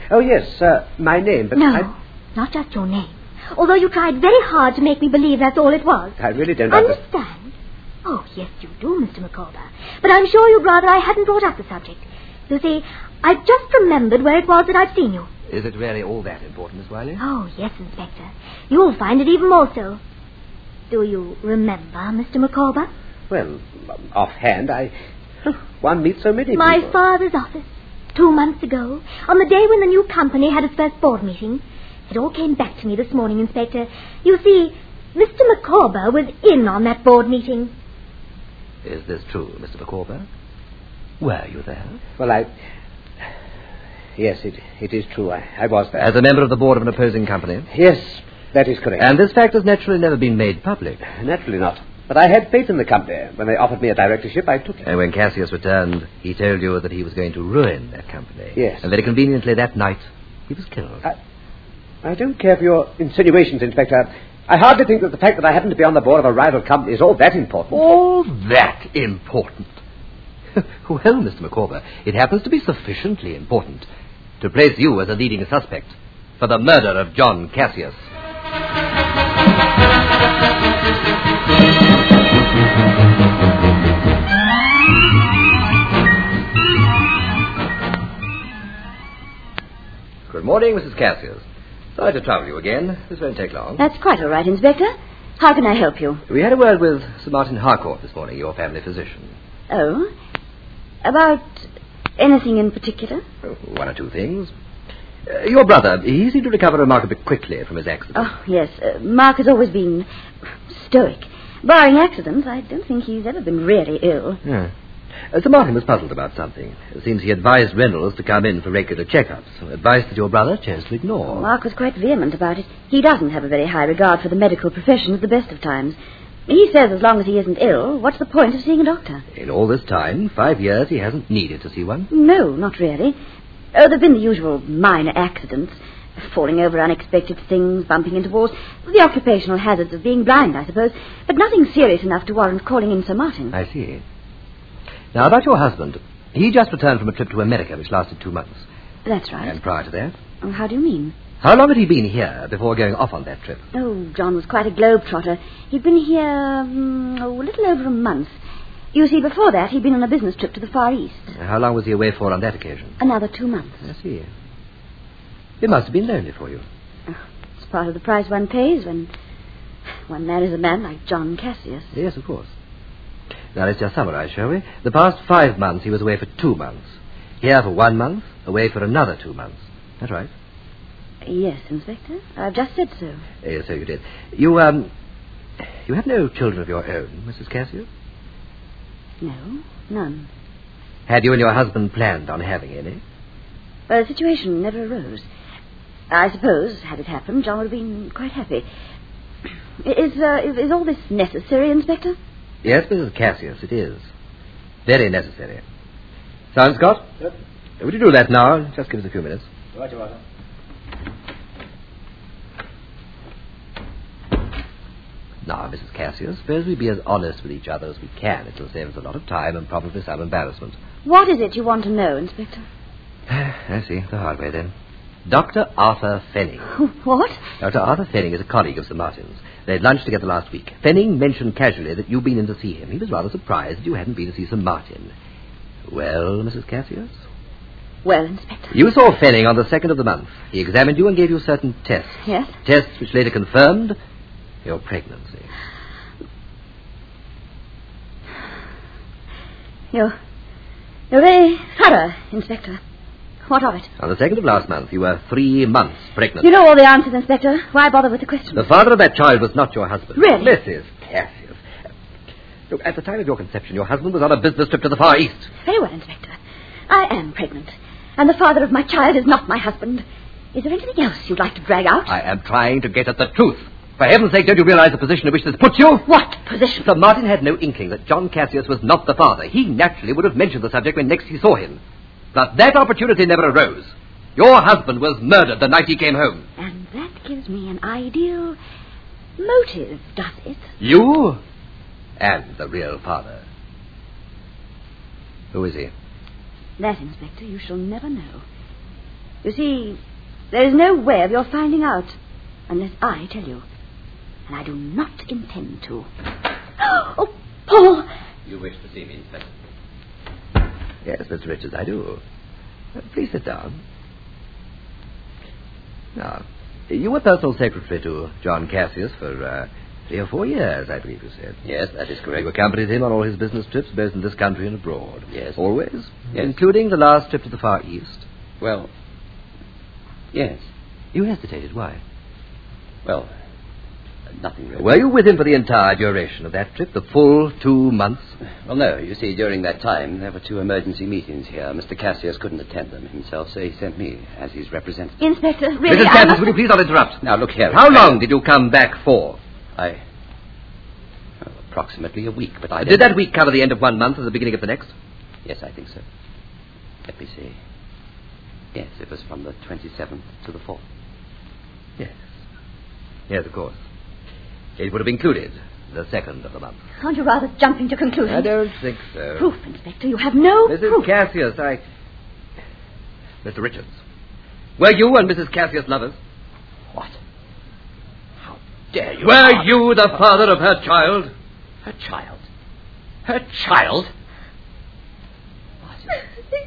Oh, yes, uh, my name, but No, I... not just your name. Although you tried very hard to make me believe that's all it was. I really don't understand. Understand? Oh, yes, you do, Mister Micawber. But I'm sure you'd rather I hadn't brought up the subject. You see, I've just remembered where it was that I'd seen you. Is it really all that important, Miss Wiley? Oh, yes, Inspector. You'll find it even more so. Do you remember, Mister Micawber? Well, offhand, I... One meets so many My people. father's office, two months ago, on the day when the new company had its first board meeting. It all came back to me this morning, Inspector. You see, Mister Micawber was in on that board meeting. Is this true, Mister Micawber? Were you there? Well, I... Yes, it, it is true. I, I was there. As a member of the board of an opposing company? Yes, that is correct. And this fact has naturally never been made public? Naturally not. But I had faith in the company. When they offered me a directorship, I took it. And when Cassius returned, he told you that he was going to ruin that company. Yes. And very conveniently that night, he was killed. I, I don't care for your insinuations, Inspector. I hardly think that the fact that I happen to be on the board of a rival company is all that important. All that important? Well, Mister Micawber, it happens to be sufficiently important to place you as a leading suspect for the murder of John Cassius. Good morning, Missus Cassius. Sorry to trouble you again. This won't take long. That's quite all right, Inspector. How can I help you? We had a word with Sir Martin Harcourt this morning, your family physician. Oh? About anything in particular? Oh, one or two things. Uh, your brother, he seemed to recover remarkably quickly from his accident. Oh, yes. Uh, Mark has always been stoic. Barring accidents, I don't think he's ever been really ill. Yeah. Uh, Sir Martin was puzzled about something. It seems he advised Reynolds to come in for regular checkups, advice that your brother chose to ignore. Mark was quite vehement about it. He doesn't have a very high regard for the medical profession at the best of times. He says as long as he isn't ill, what's the point of seeing a doctor? In all this time, five years, he hasn't needed to see one. No, not really. Oh, there have been the usual minor accidents. Falling over unexpected things, bumping into walls. The occupational hazards of being blind, I suppose. But nothing serious enough to warrant calling in Sir Martin. I see. Now, about your husband. He just returned from a trip to America, which lasted two months. That's right. And prior to that? Oh, how do you mean? How long had he been here before going off on that trip? Oh, John was quite a globetrotter. He'd been here um, oh, a little over a month. You see, before that, he'd been on a business trip to the Far East. How long was he away for on that occasion? Another two months. I see. It must have been lonely for you. Oh, it's part of the price one pays when one marries a man like John Cassius. Yes, of course. Now, let's just summarize, shall we? The past five months, he was away for two months. Here for one month, away for another two months. That's right. Yes, Inspector. I've just said so. Yes, so you did. You, um... You have no children of your own, Missus Cassius? No, none. Had you and your husband planned on having any? Well, the situation never arose. I suppose, had it happened, John would have been quite happy. Is, uh, is, is all this necessary, Inspector? Yes, Missus Cassius, it is. Very necessary. Sergeant Scott? Yep. Would you do that now? Just give us a few minutes. Right, you are. Now, Missus Cassius, suppose we be as honest with each other as we can. It'll save us a lot of time and probably some embarrassment. What is it you want to know, Inspector? I see. The hard way, then. Doctor Arthur Fenning. What? Doctor Arthur Fenning is a colleague of Sir Martin's. They had lunched together last week. Fenning mentioned casually that you'd been in to see him. He was rather surprised that you hadn't been to see Sir Martin. Well, Missus Cassius? Well, Inspector. You saw Fenning on the second of the month. He examined you and gave you certain tests. Yes? Tests which later confirmed your pregnancy. You're... You're very thorough, Inspector. What of it? On the second of last month, you were three months pregnant. You know all the answers, Inspector. Why bother with the question? The father of that child was not your husband. Really? Missus Cassius. Look, at the time of your conception, your husband was on a business trip to the Far East. Very well, Inspector. I am pregnant. And the father of my child is not my husband. Is there anything else you'd like to drag out? I am trying to get at the truth. For heaven's sake, don't you realize the position in which this puts you? What position? Sir Martin had no inkling that John Cassius was not the father. He naturally would have mentioned the subject when next he saw him. But that opportunity never arose. Your husband was murdered the night he came home. And that gives me an ideal motive, does it? You and the real father. Who is he? That, Inspector, you shall never know. You see, there is no way of your finding out unless I tell you. And I do not intend to. Oh, Paul! You wish to see me, Inspector? Yes, Mister Richards, I do. Uh, please sit down. Now, you were personal secretary to John Cassius for uh, three or four years, I believe you said. Yes, that is correct. You accompanied him on all his business trips, both in this country and abroad. Yes. Always? Yes. Including the last trip to the Far East? Well, yes. You hesitated. Why? Well, nothing really. Were you with him for the entire duration of that trip, the full two months? Well, no. You see, during that time, there were two emergency meetings here. Mister Cassius couldn't attend them himself, so he sent me as his representative. Inspector, really, Missus I Cassius, must... will you please not interrupt? Now, look here. How long did you come back for? I... Well, approximately a week, but I Did that week cover the end of one month and the beginning of the next? Yes, I think so. Let me see. Yes, it was from the twenty-seventh to the fourth. Yes. Yes, of course. It would have included the second of the month. Aren't you rather jumping to conclusions? I don't think so. Proof, Inspector. You have no Missus proof. Cassius, I... Mister Richards, were you and Missus Cassius lovers? What? How dare you? Were you the father of her child? Her child? Her child? What?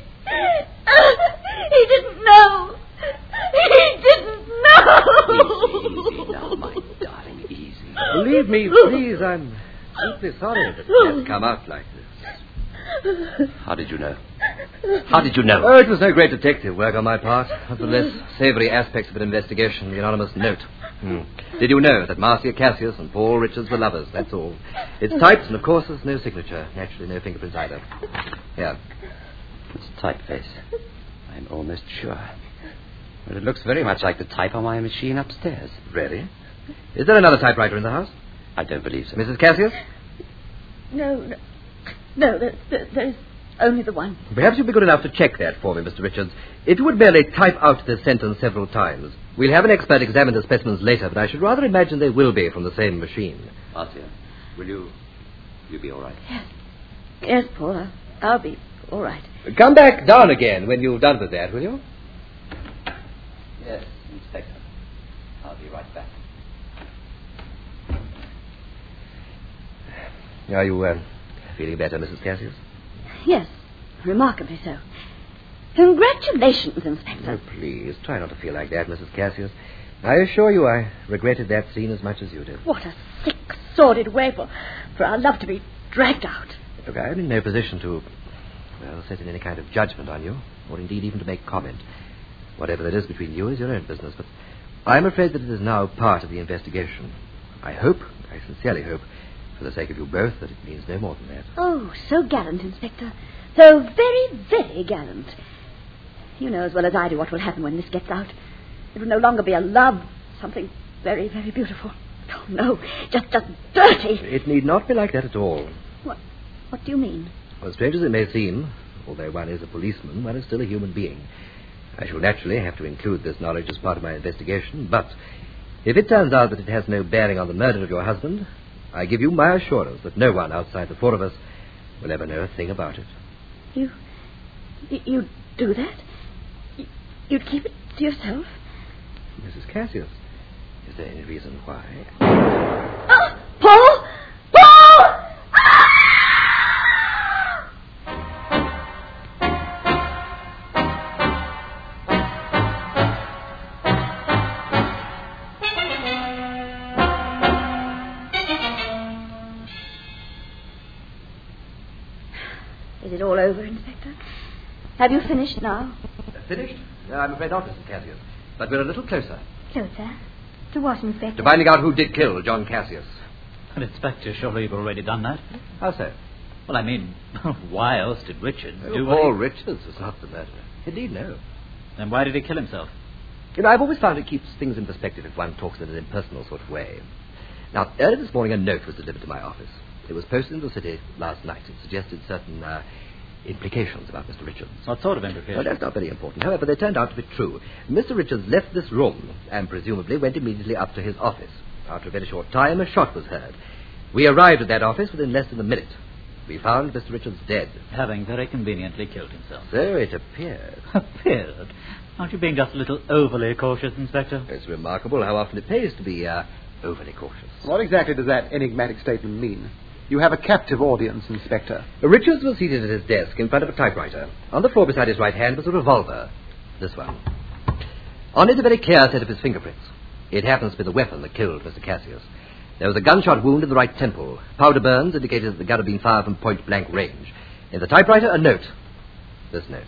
He didn't know. He didn't know. Easy, easy now, my darling, easy. Believe me, please, I'm deeply sorry that it has come out like this. How did you know? How did you know? Oh, it was no great detective work on my part. Of the less savoury aspects of an investigation, the anonymous note. Hmm. Did you know that Marcia Cassius and Paul Richards were lovers? That's all. It's typed, and of course there's no signature. Naturally, no fingerprints either. Here. It's typeface. I'm almost sure. But it looks very much like the type on my machine upstairs. Really? Is there another typewriter in the house? I don't believe so. Missus Cassius? No, no. No, there, there, there's only the one. Perhaps you'd be good enough to check that for me, Mister Richards. If you would merely type out this sentence several times. We'll have an expert examine the specimens later, but I should rather imagine they will be from the same machine. Marcia, will you... you be all right? Yes. Yes, Paul. I'll, I'll be all right. Come back down again when you've done with that, will you? Yes, Inspector. I'll be right back. Are you uh, feeling better, Missus Cassius? Yes, remarkably so. Congratulations, Inspector. Oh, please, try not to feel like that, Missus Cassius. I assure you I regretted that scene as much as you did. What a sick, sordid way for, for our love to be dragged out. Look, I'm in no position to, well, set in any kind of judgment on you, or indeed even to make comment. Whatever that is between you is your own business, but I'm afraid that it is now part of the investigation. I hope, I sincerely hope, for the sake of you both, that it means no more than that. Oh, so gallant, Inspector. So very, very gallant. You know as well as I do what will happen when this gets out. It will no longer be a love, something very, very beautiful. Oh, no, just, just dirty. It need not be like that at all. What, what do you mean? Well, strange as it may seem, although one is a policeman, one is still a human being. I shall naturally have to include this knowledge as part of my investigation, but if it turns out that it has no bearing on the murder of your husband, I give you my assurance that no one outside the four of us will ever know a thing about it. You... you do that? You'd keep it to yourself? Missus Cassius, is there any reason why? Oh, Paul! Paul! Ah! Is it all over, Inspector? Have you finished now? Finished? No, I'm afraid not, Missus Cassius. But we're a little closer. Closer? To what, Inspector? To finding out who did kill John Cassius. Well, Inspector, surely you've already done that. How so? Well, I mean, why else did Richards Oh, do what Paul he... Richards was not the murderer. Indeed, no. Then why did he kill himself? You know, I've always found it keeps things in perspective if one talks in an impersonal sort of way. Now, early this morning, a note was delivered to my office. It was posted in the city last night. It suggested certain uh, implications about Mister Richards. What sort of implications? Well, that's not very important. However, they turned out to be true. Mister Richards left this room and presumably went immediately up to his office. After a very short time, a shot was heard. We arrived at that office within less than a minute. We found Mister Richards dead. Having very conveniently killed himself. So it appeared. Appeared? Aren't you being just a little overly cautious, Inspector? It's remarkable how often it pays to be uh, overly cautious. What exactly does that enigmatic statement mean? You have a captive audience, Inspector. Richards was seated at his desk in front of a typewriter. On the floor beside his right hand was a revolver. This one. On it, a very clear set of his fingerprints. It happens to be the weapon that killed Mister Cassius. There was a gunshot wound in the right temple. Powder burns indicated that the gun had been fired from point-blank range. In the typewriter, a note. This note.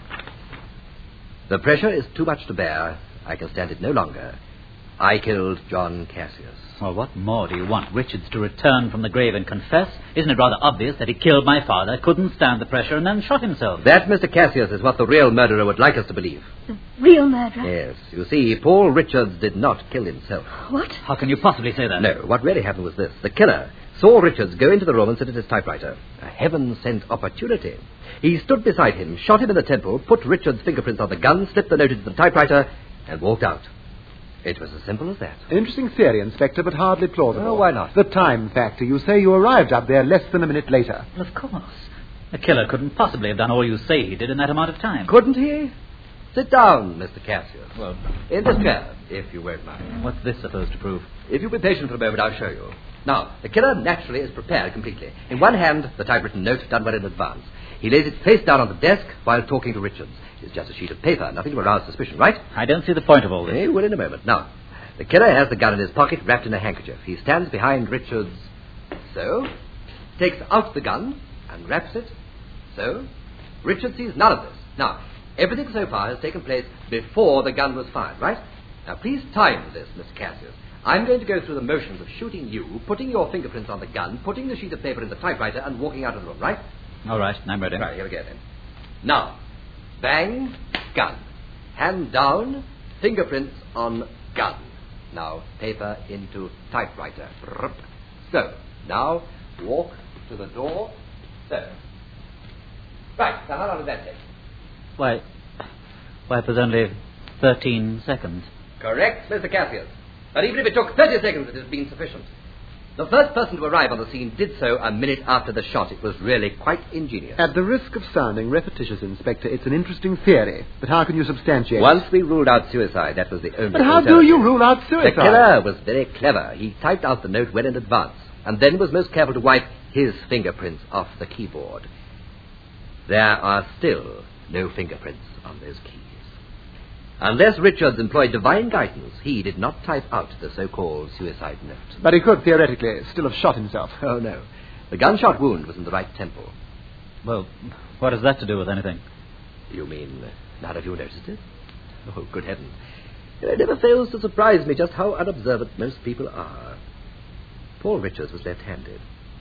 The pressure is too much to bear. I can stand it no longer. I killed John Cassius. Well, what more do you want? Richards to return from the grave and confess? Isn't it rather obvious that he killed my father, couldn't stand the pressure, and then shot himself? That, Mister Cassius, is what the real murderer would like us to believe. The real murderer? Yes. You see, Paul Richards did not kill himself. What? How can you possibly say that? No, what really happened was this. The killer saw Richards go into the room and sit at his typewriter. A heaven-sent opportunity. He stood beside him, shot him in the temple, put Richards' fingerprints on the gun, slipped the note into the typewriter, and walked out. It was as simple as that. Interesting theory, Inspector, but hardly plausible. Oh, why not? The time factor. You say you arrived up there less than a minute later. Well, of course. The killer couldn't possibly have done all you say he did in that amount of time. Couldn't he? Sit down, Mister Cassius. Well, in this chair, if you won't mind. What's this supposed to prove? If you'll be patient for a moment, I'll show you. Now, the killer naturally is prepared completely. In one hand, the typewritten note done well in advance. He lays it face down on the desk while talking to Richards. It's just a sheet of paper, nothing to arouse suspicion, right? I don't see the point of all this. Eh, well, in a moment. Now, the killer has the gun in his pocket wrapped in a handkerchief. He stands behind Richards, so, takes out the gun and wraps it, so. Richards sees none of this. Now, everything so far has taken place before the gun was fired, right? Now, please time this, Mister Cassius. I'm going to go through the motions of shooting you, putting your fingerprints on the gun, putting the sheet of paper in the typewriter, and walking out of the room, right? All right, I'm ready. Right, here we go then. Now, bang, gun. Hand down, fingerprints on gun. Now, paper into typewriter. So, now, walk to the door. So. Right, now how long did that take? Why, why, it was only thirteen seconds. Correct, Mister Cassius. But even if it took thirty seconds, it has been sufficient. The first person to arrive on the scene did so a minute after the shot. It was really quite ingenious. At the risk of sounding repetitious, Inspector, it's an interesting theory. But how can you substantiate Once it? we ruled out suicide, that was the only But how do you rule out suicide? The killer was very clever. He typed out the note well in advance, and then was most careful to wipe his fingerprints off the keyboard. There are still no fingerprints on those keys. Unless Richards employed divine guidance, he did not type out the so-called suicide note. But he could, theoretically, still have shot himself. Oh, no. The gunshot wound was in the right temple. Well, what has that to do with anything? You mean none of you noticed it? Oh, good heavens. It never fails to surprise me just how unobservant most people are. Paul Richards was left-handed.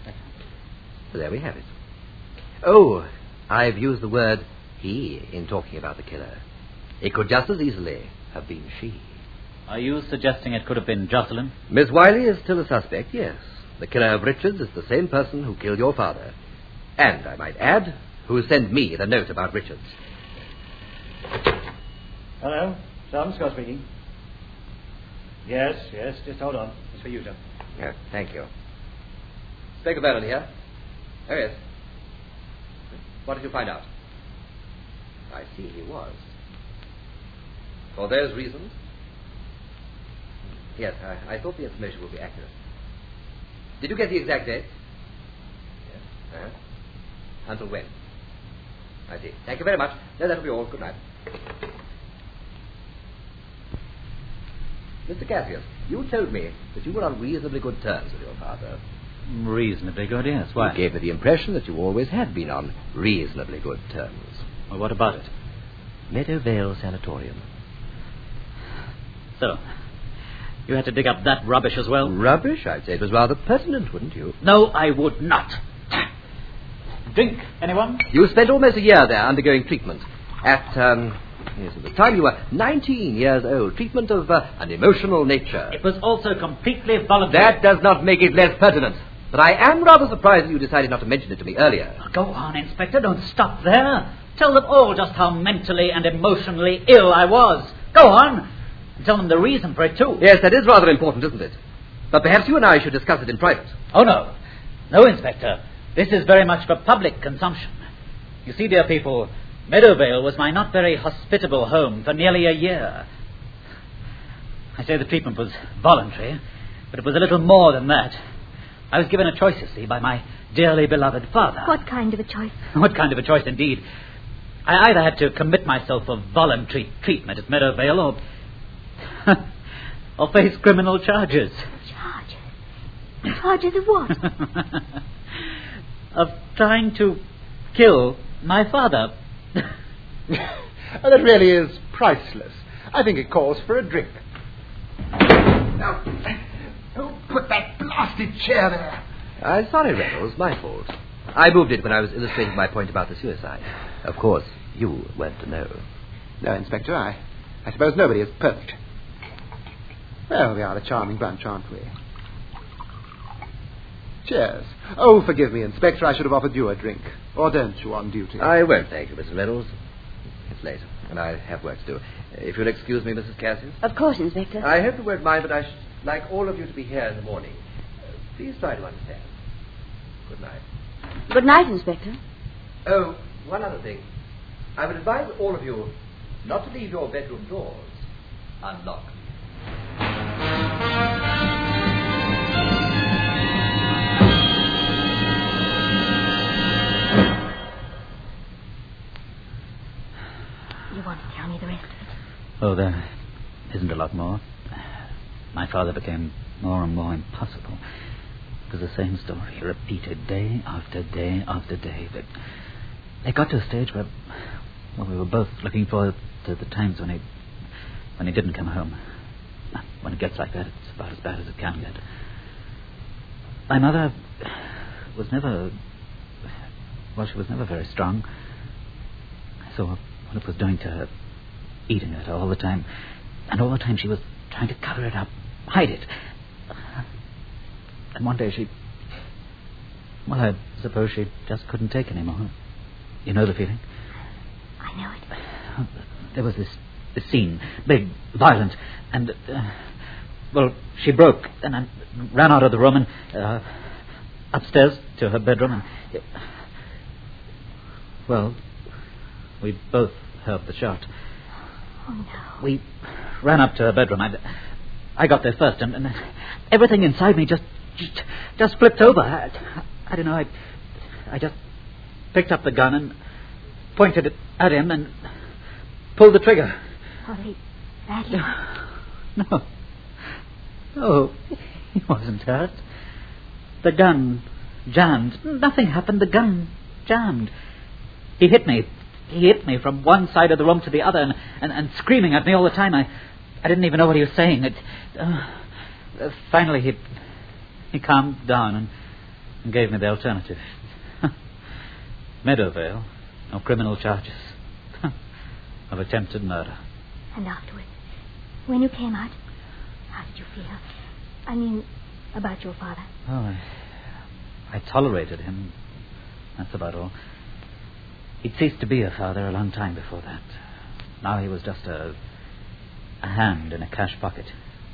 So there we have it. Oh, I've used the word he in talking about the killer. It could just as easily have been she. Are you suggesting it could have been Jocelyn? Miss Wiley is still a suspect, yes. The killer of Richards is the same person who killed your father. And, I might add, who sent me the note about Richards. Hello, Sergeant Scott speaking. Yes, yes, just hold on. It's for you, sir. Yeah, thank you. Inspector Vernon here. Oh, yes. What did you find out? I see he was. For those reasons? Yes, I, I thought the information would be accurate. Did you get the exact date? Yes. Uh-huh. Until when? I see. Thank you very much. No, that'll be all. Good night. Mister Cassius, you told me that you were on reasonably good terms with your father. Reasonably good, yes. Why? You gave me the impression that you always had been on reasonably good terms. Well, what about it? Meadowvale Sanatorium. So, you had to dig up that rubbish as well? Rubbish? I'd say it was rather pertinent, wouldn't you? No, I would not. Drink, anyone? You spent almost a year there undergoing treatment. At, um, yes, at the time you were nineteen years old. Treatment of uh, an emotional nature. It was also completely voluntary. That does not make it less pertinent. But I am rather surprised that you decided not to mention it to me earlier. Go on, Inspector. Don't stop there. Tell them all just how mentally and emotionally ill I was. Go on. And tell them the reason for it, too. Yes, that is rather important, isn't it? But perhaps you and I should discuss it in private. Oh, no. No, Inspector. This is very much for public consumption. You see, dear people, Meadowvale was my not very hospitable home for nearly a year. I say the treatment was voluntary, but it was a little more than that. I was given a choice, you see, by my dearly beloved father. What kind of a choice? What kind of a choice, indeed. I either had to commit myself for voluntary treatment at Meadowvale or... or face criminal charges. Charges? Charges of what? Of trying to kill my father. Oh, that really is priceless. I think it calls for a drink. Now, who put that blasted chair there? I'm sorry, Reynolds. My fault. I moved it when I was illustrating my point about the suicide. Of course, you weren't to know. No, Inspector, I, I suppose nobody is perfect. Well, we are a charming bunch, aren't we? Cheers. Oh, forgive me, Inspector. I should have offered you a drink. Or don't you on duty? I won't, thank you, Mister Reynolds. It's late, and I have work to do. If you'll excuse me, Missus Cassius. Of course, Inspector. I hope you won't mind, but I should like all of you to be here in the morning. Uh, please try to understand. Good night. Good night, Inspector. Oh, one other thing. I would advise all of you not to leave your bedroom doors unlocked. You want to tell me the rest of it? Oh, there isn't a lot more. My father became more and more impossible. It was the same story, repeated day after day after day. But it got to a stage where, well, we were both looking forward to the times when he, when he didn't come home. When it gets like that, it's about as bad as it can get. My mother was never, well, she was never very strong. I saw what it was doing to her, eating at her all the time. And all the time she was trying to cover it up, hide it. And one day she... Well, I suppose she just couldn't take any more. You know the feeling? I know it. There was this, this scene, big, violent, and... Uh, well, she broke, and I ran out of the room and... Uh, upstairs to her bedroom, and... Uh, well, we both heard the shot. Oh, no. We ran up to her bedroom. I, I got there first, and, and everything inside me just... Just, just flipped over. I, I don't know. I, I just picked up the gun and pointed it at him and pulled the trigger. Was he badly? No. No, he wasn't hurt. The gun jammed. Nothing happened. The gun jammed. He hit me. He hit me from one side of the room to the other and, and, and screaming at me all the time. I, I didn't even know what he was saying. It, uh, uh, finally, he... He calmed down and, and gave me the alternative. Meadowvale, no criminal charges of attempted murder. And afterwards, when you came out, how did you feel? I mean, about your father. Oh, I, I tolerated him. That's about all. He'd ceased to be a father a long time before that. Now he was just a, a hand in a cash pocket.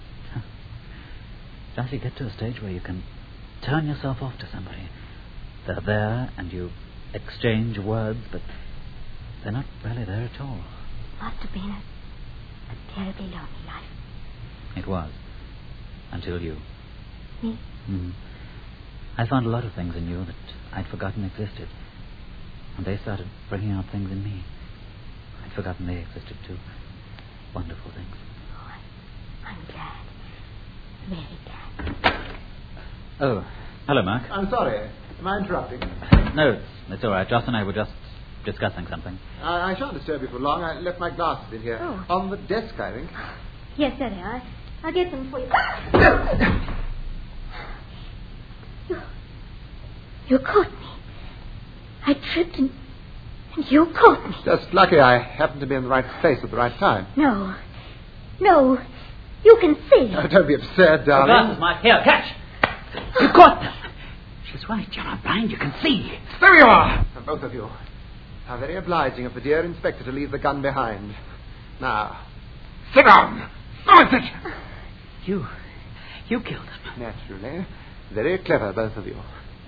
Don't you get to a stage where you can turn yourself off to somebody? They're there and you exchange words, but they're not really there at all. Must have been a, a terribly lonely life. It was. Until you. Me? Mm-hmm. I found a lot of things in you that I'd forgotten existed. And they started bringing out things in me. I'd forgotten they existed too. Wonderful things. Oh, I'm, I'm glad. Very glad. Oh, hello, Mark. I'm sorry. Am I interrupting? No, it's, it's all right. Joss and I were just discussing something. I, I shan't disturb you for long. I left my glasses in here. Oh. On the desk, I think. Yes, there they are. I'll get them for you. you. You caught me. I tripped and, and you caught me. Just lucky I happened to be in the right place at the right time. No. No. You can see. Oh, don't be absurd, darling. The glasses, Mark. Here, catch. You caught them. She's right. You're not blind. You can see. There you are. Both of you. How very obliging of the dear inspector to leave the gun behind. Now, sit down. Go and sit. You. You killed him. Naturally. Very clever, both of you.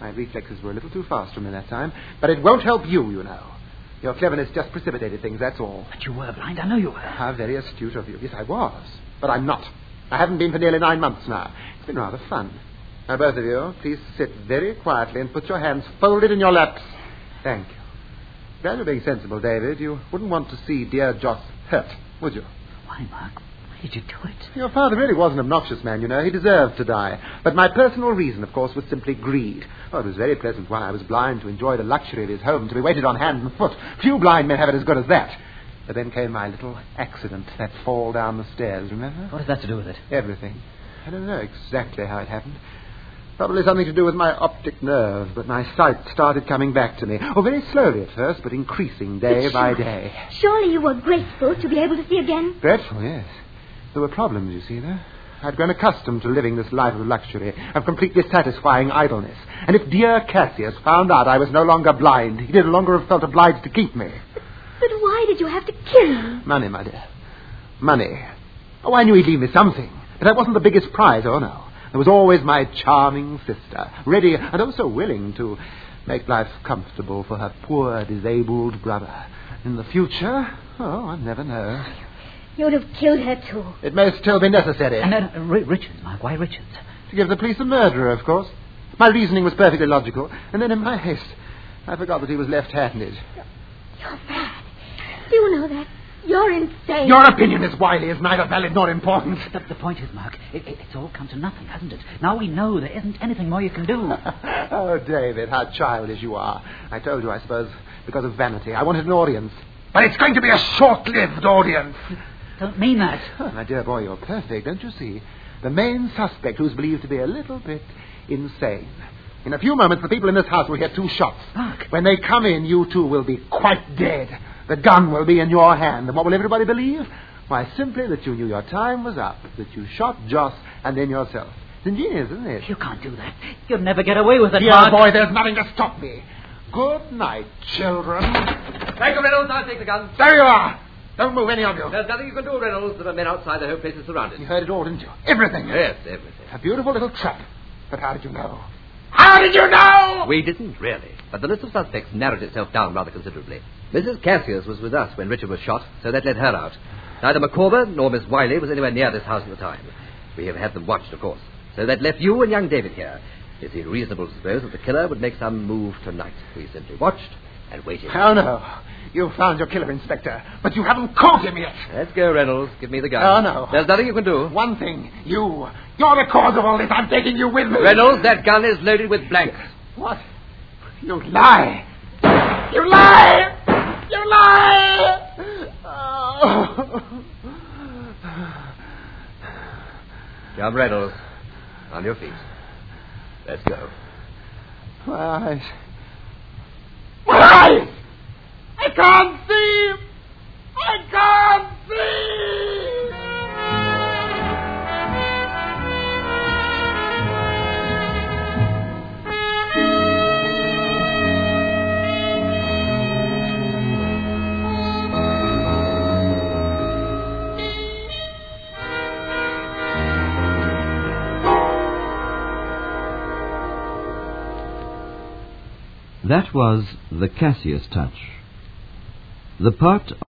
My reflexes were a little too fast for me that time. But it won't help you, you know. Your cleverness just precipitated things, that's all. But you were blind. I know you were. How very astute of you. Yes, I was. But I'm not. I haven't been for nearly nine months now. It's been rather fun. Now, both of you, please sit very quietly and put your hands folded in your laps. Thank you. Glad you're being sensible, David. You wouldn't want to see dear Joss hurt, would you? Why, Mark? Why did you do it? Your father really was an obnoxious man, you know. He deserved to die. But my personal reason, of course, was simply greed. Oh, it was very pleasant while I was blind to enjoy the luxury of his home, to be waited on hand and foot. Few blind men have it as good as that. But then came my little accident, that fall down the stairs, remember? What has that to do with it? Everything. I don't know exactly how it happened. Probably something to do with my optic nerve, but my sight started coming back to me. Oh, very slowly at first, but increasing day But by surely- day. Surely you were grateful to be able to see again. Dreadful, yes. There were problems, you see, though. I'd grown accustomed to living this life of luxury, of completely satisfying idleness. And if dear Cassius found out I was no longer blind, he no longer have felt obliged to keep me. But why did you have to kill him? Money, my dear. Money. Oh, I knew he'd leave me something. But that wasn't the biggest prize, oh no. There was always my charming sister, ready and also willing to make life comfortable for her poor, disabled brother. In the future, oh, I never know. You would have killed her, too. It may still be necessary. And then, uh, R- Richards, Mark. Why Richards? To give the police a murderer, of course. My reasoning was perfectly logical. And then in my haste, I forgot that he was left-handed. You're mad. Do you know that? You're insane. Your opinion, Miss Wiley, is neither valid nor important. The, the point is, Mark, it, it, it's all come to nothing, hasn't it? Now we know there isn't anything more you can do. Oh, David, how childish you are. I told you, I suppose, because of vanity. I wanted an audience. But it's going to be a short-lived audience. Don't mean that. Oh, my dear boy, you're perfect, don't you see? The main suspect, who's believed to be a little bit insane. In a few moments, the people in this house will hear two shots. Mark. When they come in, you two will be quite dead. The gun will be in your hand. And what will everybody believe? Why, simply that you knew your time was up, that you shot Joss and then yourself. It's ingenious, isn't it? You can't do that. You'll never get away with it, Dear Mark. boy, there's nothing to stop me. Good night, children. Thank you, Reynolds. I'll take the gun. There you are. Don't move any of you. There's nothing you can do, Reynolds. There are men outside. The whole place is surrounded. You heard it all, didn't you? Everything. Yes, everything. A beautiful little trap. But how did you know? How did you know? We didn't, really. But the list of suspects narrowed itself down rather considerably. Missus Cassius was with us when Richard was shot, so that let her out. Neither Micawber nor Miss Wiley was anywhere near this house at the time. We have had them watched, of course. So that left you and young David here. It seemed reasonable to suppose that the killer would make some move tonight. We simply watched and waited. Oh, no. You found your killer, Inspector, but you haven't caught him yet. Let's go, Reynolds. Give me the gun. Oh, no. There's nothing you can do. One thing. You. You're the cause of all this. I'm taking you with me. Reynolds, that gun is loaded with blanks. What? You lie. You lie. You lie. Oh. Come, Reynolds. On your feet. Let's go. My eyes. My eyes! I can't see! I can't see! That was The Cassius Touch. The part